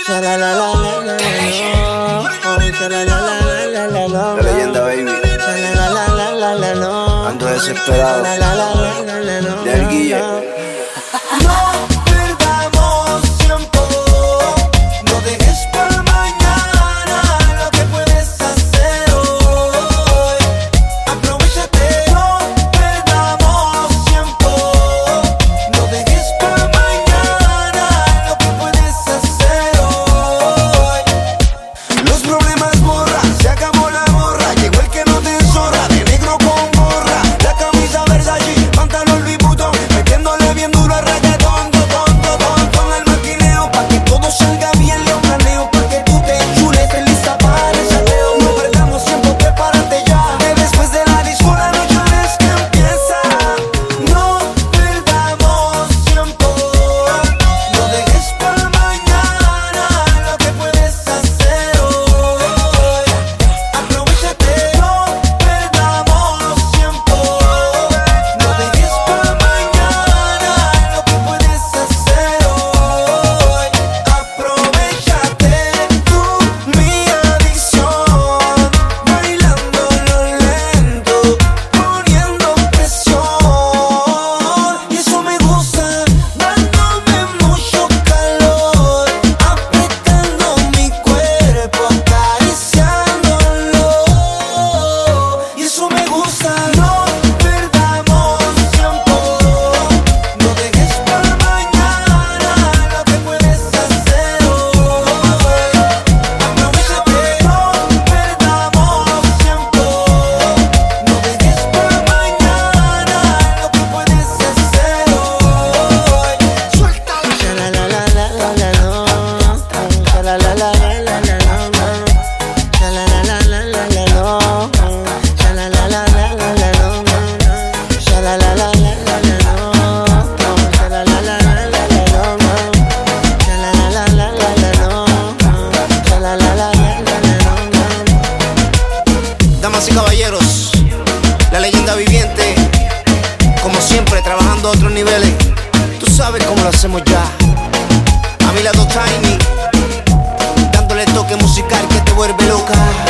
La leyenda, baby. Ando desesperado. Del Guille. No perdamos tiempo, no dejes para mañana lo que puedes hacer hoy. Aprovechate, no perdamos tiempo, no dejes para mañana lo que puedes hacer hoy. Los problemas borra, se acabó la borra, llegó el que no te zorra, de negro con gorra, la camisa Versace, pantalón Louis Vuitton, metiéndole bien duro a reggaetón, con el maquineo, pa' que todo salga bien, lo planeo, pa' que tú te enchules, te lista para el chateo. No perdamos tiempo, prepárate ya, que después de la disco la noche es que empieza. No perdamos tiempo, no dejes para mañana lo que puedes hacer hoy. Aprovechate, no perdamos tiempo, no dejes para mañana lo que puedes hacer hoy. Aprovechate tú, mi adicción, bailando lo lento, poniendo presión. Y eso me gusta, dándome mucho calor, apretando mi cuerpo, acariciándolo. Y eso me gusta, no perdamos tiempo, no dejes para mañana lo que puedes hacer hoy. Aprovechate, no perdamos tiempo, no dejes para mañana lo que puedes hacer hoy. Suéltala. Damas y caballeros, la leyenda viviente, como siempre, trabajando a otros niveles. Tú sabes cómo lo hacemos ya. A mi lado Tiny, dándole toque musical que te vuelve loca.